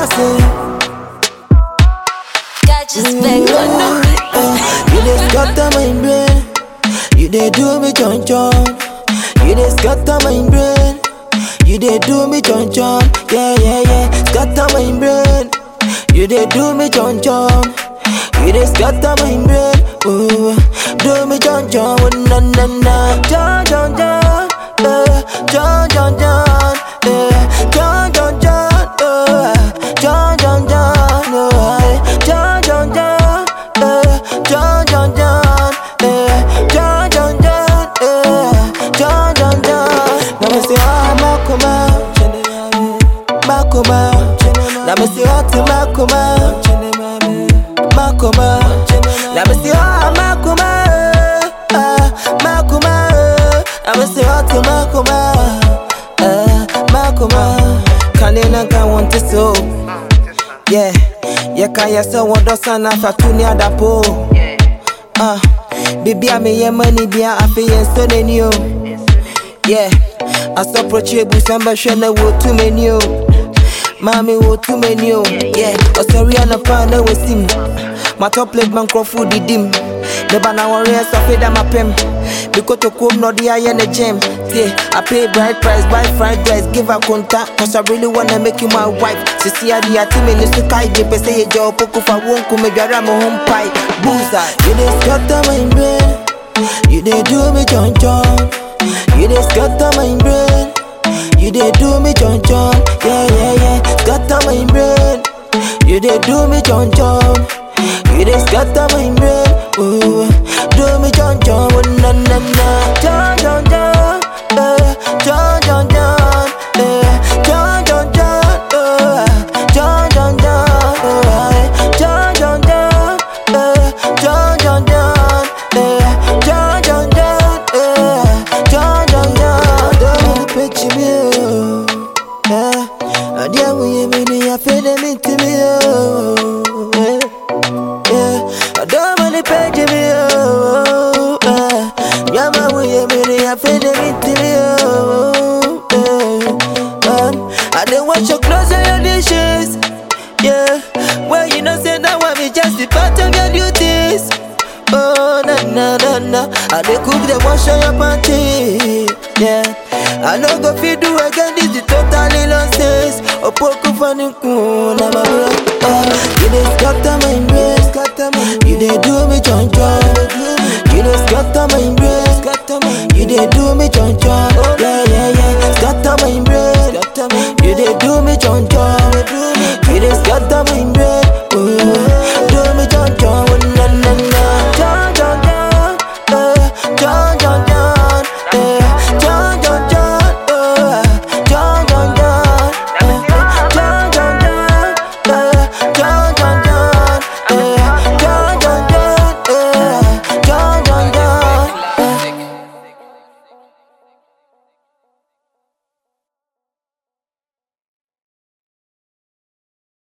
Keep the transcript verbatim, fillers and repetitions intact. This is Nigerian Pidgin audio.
say. Got your spec on the You dey scatter my brain. You dey do me chon chon. You dey scatter my brain. You dey do me chon chon. Yeah yeah yeah. Scatter my brain. You dey do me chon chon. You dey scatter my brain. Ooh, do me chon chon. Oh, na na na. Chon chon chon. Eh, chon chon chon. Eh, chon chon chon. Oh, chon chon chon. Oh, chon chon chon. Eh, chon chon chon. Eh, chon chon chon. Eh, chon chon chon. Now me say ah makoma, makoma. Now me say ah ti makoma, makoma. Now me say ah makoma, ah makoma. Now me say ah ti makoma, ah makoma. Kanena kan want to so, yeah. Yeah, can you say what does an after two near the pole? Ah, baby, I may money be a fee and so then you. Yeah, I saw approachable somebody share the wood too many. Mommy, wood too many. Yeah, oh sorry, I'm a partner with him. My top leg man crow food the dim. The banana warriors of it, I'm a pimp. Because to come no the eye in the gym. Yeah, I pay bright price, buy fried rice, give her contact. Cause I really wanna make you my wife. See, see, I the team in the sky, they say a job, poke for one, come make your home pie. Booza, you dey scatter my brain. You dey do me chon chon. You dey scatter my brain. You dey do me chon chon. Yeah, yeah, yeah, scatter my brain. You dey do me chon chon. You dey scatter my brain. Ooh, do me chon chon. Oh, na na na. Chon chon chon. Eh, chon chon chon. Eh, chon chon chon. Oh, chon chon chon. Oh, chon chon chon. Eh, chon chon chon. Eh, chon chon chon. Eh, chon chon chon. Don't pitch me, oh. Eh, I dear we me ni I feel me to me, oh. Eh, yeah, I don't wanna pitch me, oh. Eh, yeah, my we me ni I feel me to me, oh. Eh, um, I don't wash your clothes and your dishes. Yeah, well you know say that one be just the part of your duties. Oh na na na na, I dey cook the wash on your panty. Yeah, I no go fit do again. This is totally nonsense. Opoku fani kuna my bro. Oh, you dey scatter my brain, scatter my. You dey do me chon chon. You dey scatter my brain, scatter my. You dey do me chon chon. Yeah